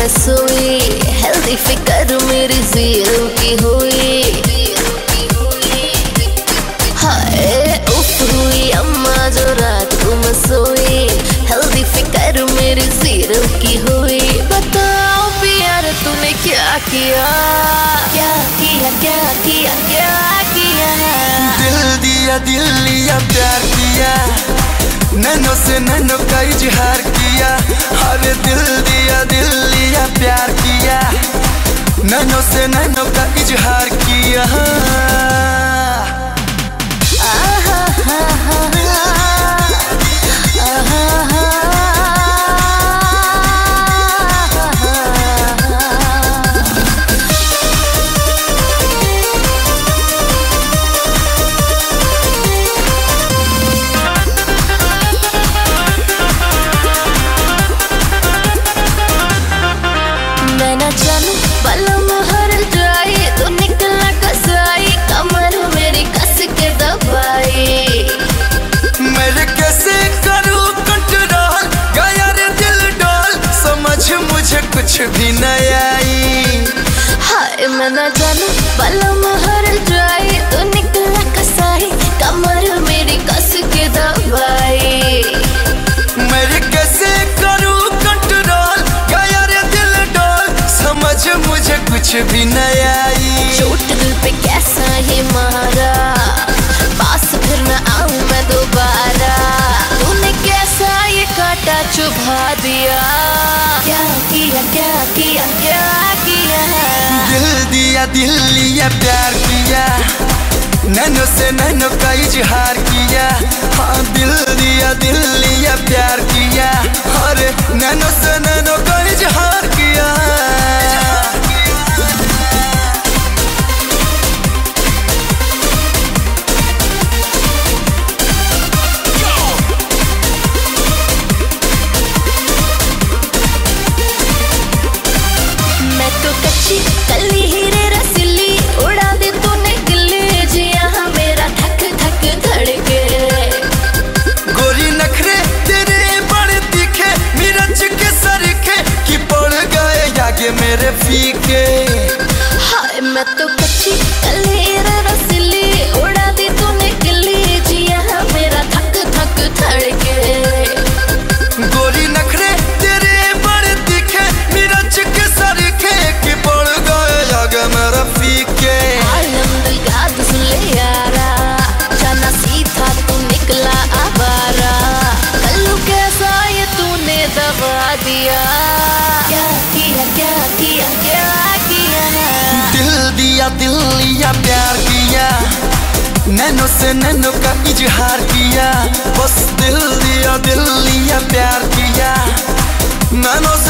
मैं सोई, हेल्दी फिकर मेरी जीरो की हुई। हाय उफ हुई अम्मा जो रात को मैं सोई, हेल्दी फिकर मेरी जीरो की हुई। बताओ प्यार तूने क्या किया, क्या किया, क्या किया, क्या किया? दिल लिया प्यार किया, नैनो से नैनो का इजहार किया। अरे दिल लिया प्यार किया, नैनो से नैनो का इजहार किया। मैं न जानू बलम हर जाए तो निकला कसाई, कमर मेरी कस के दबाई। मेरे कैसे करूं कंट्रोल, गया रे दिल डोल, समझ मुझे कुछ भी न आई। हाय मैं न जानू बलम हर जाए तो निकला कसाई, कमर मेरी कस के दबाई। मेरे कैसे करूं कंट्रोल, गया रे दिल डोल, समझ मुझे कुछ भी न आई। चोट दिल पे कैसा ही मारा, पास फिर न आऊं मैं दोबारा। तूने कैसा ये कांटा चुभा दिया, क्या किया, क्या किया, क्या किया? दिल लिया प्यार किया, नैनो से नैनो का इजहार किया। हाँ दिल लिया प्यार किया, अरे नैनो से नैनो का इजहार किया। मैं तो कच्ची कली हीरे रसीली, उड़ा दे तूने गिल्ली जिया मेरा धक धक धड़के। गोरी नखरे तेरे बड़े तीखे, मिर्च के सरखे कि पड़ गए आगे मेरे फीके। हाय मैं तो कच्ची कली हीरे रसीली, उड़ा दे तूने गिल्ली जिया मेरा धक धक धड़के। गोरी नखरे तेरे बड़े तीखे, मिर्च के सरखे कि पड़ गए आगे मेरे फीके। आलम दिल का सुन ले यारा, जाना सीधा तू निकला आवारा। कल्लू कैसा ये तूने दबा दिया, क्या किया, क्या किया, क्या किया? दिल लिया प्यार किया, नैनो से नैनो का इजहार किया। बस दिल लिया प्यार किया, नैनो